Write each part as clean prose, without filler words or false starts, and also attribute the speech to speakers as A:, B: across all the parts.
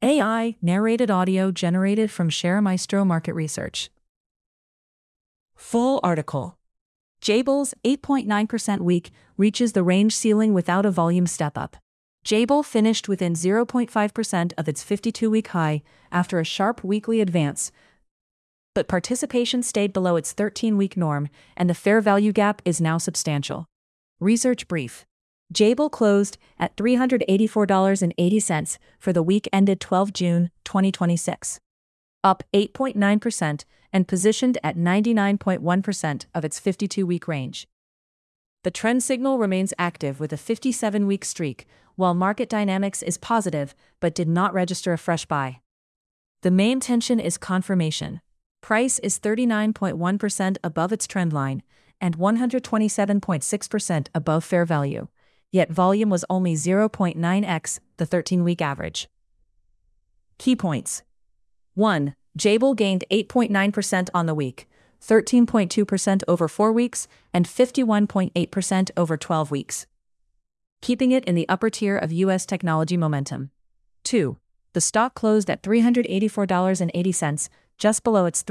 A: AI narrated audio generated from ShareMaestro Market Research. Full article. Jabil's 8.9% week reaches the range ceiling without a volume step-up. Jabil finished within 0.5% of its 52-week high after a sharp weekly advance, but participation stayed below its 13-week norm, and the fair value gap is now substantial. Research brief. Jabil closed at $384.80 for the week ended 12 June 2026, up 8.9% and positioned at 99.1% of its 52-week range. The trend signal remains active with a 57-week streak, while market dynamics is positive but did not register a fresh buy. The main tension is confirmation. Price is 39.1% above its trend line and 127.6% above fair value, yet volume was only 0.9x the 13-week average. Key points. 1. Jabil gained 8.9% on the week, 13.2% over 4 weeks, and 51.8% over 12 weeks, keeping it in the upper tier of U.S. technology momentum. 2. The stock closed at $384.80, just below its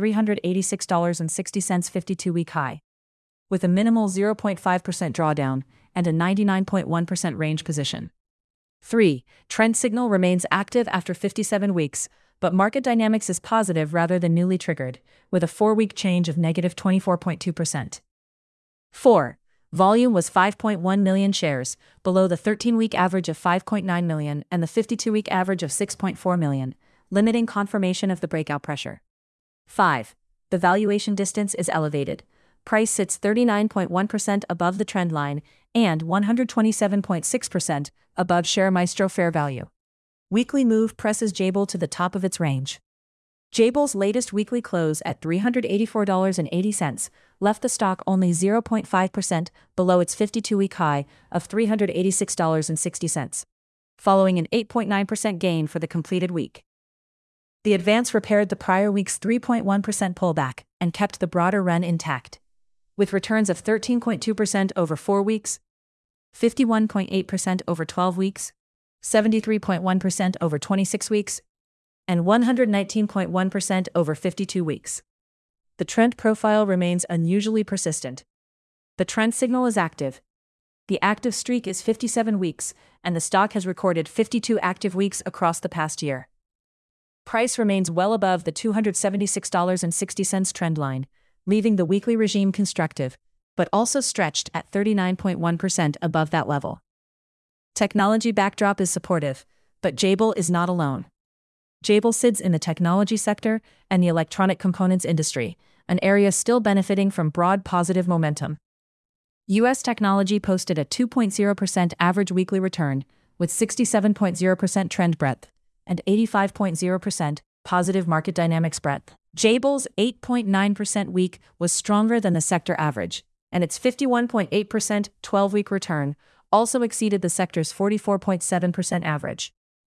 A: $386.60 52-week high, with a minimal 0.5% drawdown and a 99.1% range position. 3. Trend signal remains active after 57 weeks, but market dynamics is positive rather than newly triggered, with a 4-week change of negative 24.2%. 4. Volume was 5.1 million shares, below the 13-week average of 5.9 million and the 52-week average of 6.4 million, limiting confirmation of the breakout pressure. 5. The valuation distance is elevated. Price sits 39.1% above the trend line and 127.6% above ShareMaestro fair value. Weekly move presses Jabil to the top of its range. Jabil's latest weekly close at $384.80 left the stock only 0.5% below its 52-week high of $386.60, following an 8.9% gain for the completed week. The advance repaired the prior week's 3.1% pullback and kept the broader run intact, with returns of 13.2% over 4 weeks, 51.8% over 12 weeks, 73.1% over 26 weeks, and 119.1% over 52 weeks. The trend profile remains unusually persistent. The trend signal is active. The active streak is 57 weeks, and the stock has recorded 52 active weeks across the past year. Price remains well above the $276.60 trend line, leaving the weekly regime constructive, but also stretched at 39.1% above that level. Technology backdrop is supportive, but Jabil is not alone. Jabil sits in the technology sector and the electronic components industry, an area still benefiting from broad positive momentum. U.S. technology posted a 2.0% average weekly return, with 67.0% trend breadth and 85.0% positive market dynamics breadth. Jabil's 8.9% week was stronger than the sector average, and its 51.8% 12-week return also exceeded the sector's 44.7% average.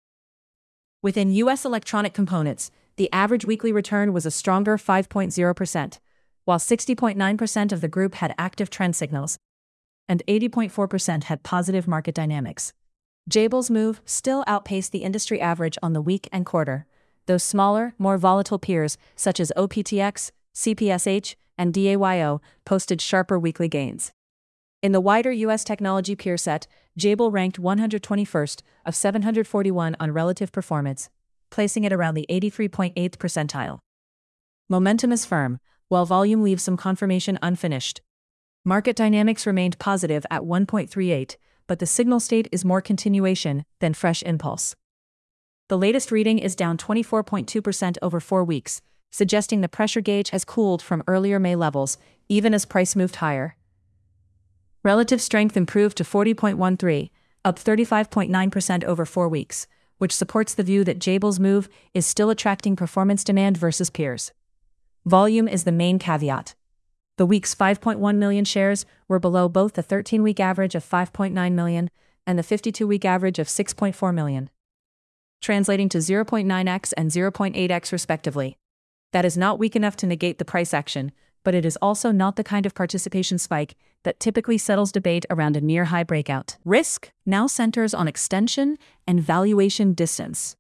A: Within U.S. electronic components, the average weekly return was a stronger 5.0%, while 60.9% of the group had active trend signals, and 80.4% had positive market dynamics. Jabil's move still outpaced the industry average on the week and quarter, though smaller, more volatile peers such as OPTX, CPSH, and DAYO posted sharper weekly gains. In the wider U.S. technology peer set, Jabil ranked 121st of 741 on relative performance, placing it around the 83.8th percentile. Momentum is firm, while volume leaves some confirmation unfinished. Market dynamics remained positive at 1.38, but the signal state is more continuation than fresh impulse. The latest reading is down 24.2% over 4 weeks, suggesting the pressure gauge has cooled from earlier May levels, even as price moved higher. Relative strength improved to 40.13, up 35.9% over 4 weeks, which supports the view that Jabil's move is still attracting performance demand versus peers. Volume is the main caveat. The week's 5.1 million shares were below both the 13-week average of 5.9 million and the 52-week average of 6.4 million, translating to 0.9x and 0.8x respectively. That is not weak enough to negate the price action, but it is also not the kind of participation spike that typically settles debate around a near-high breakout. Risk now centers on extension and valuation distance.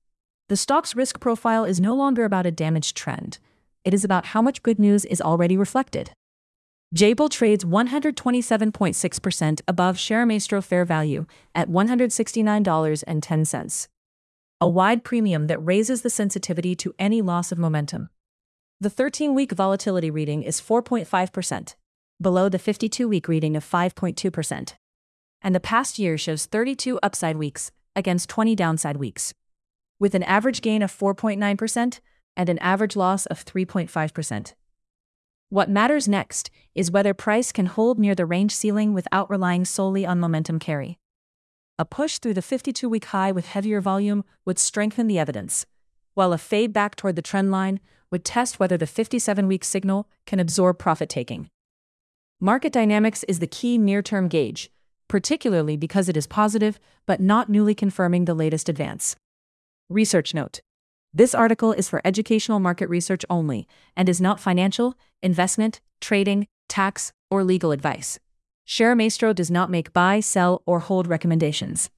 A: The stock's risk profile is no longer about a damaged trend. It is about how much good news is already reflected. Jabil trades 127.6% above ShareMaestro fair value at $169.10. A wide premium that raises the sensitivity to any loss of momentum. The 13-week volatility reading is 4.5%, below the 52-week reading of 5.2%. And the past year shows 32 upside weeks against 20 downside weeks, with an average gain of 4.9% and an average loss of 3.5%. What matters next is whether price can hold near the range ceiling without relying solely on momentum carry. A push through the 52-week high with heavier volume would strengthen the evidence, while a fade back toward the trend line would test whether the 57-week signal can absorb profit-taking. Market dynamics is the key near-term gauge, particularly because it is positive but not newly confirming the latest advance. Research note: this article is for educational market research only and is not financial, investment, trading, tax, or legal advice. ShareMaestro does not make buy, sell, or hold recommendations.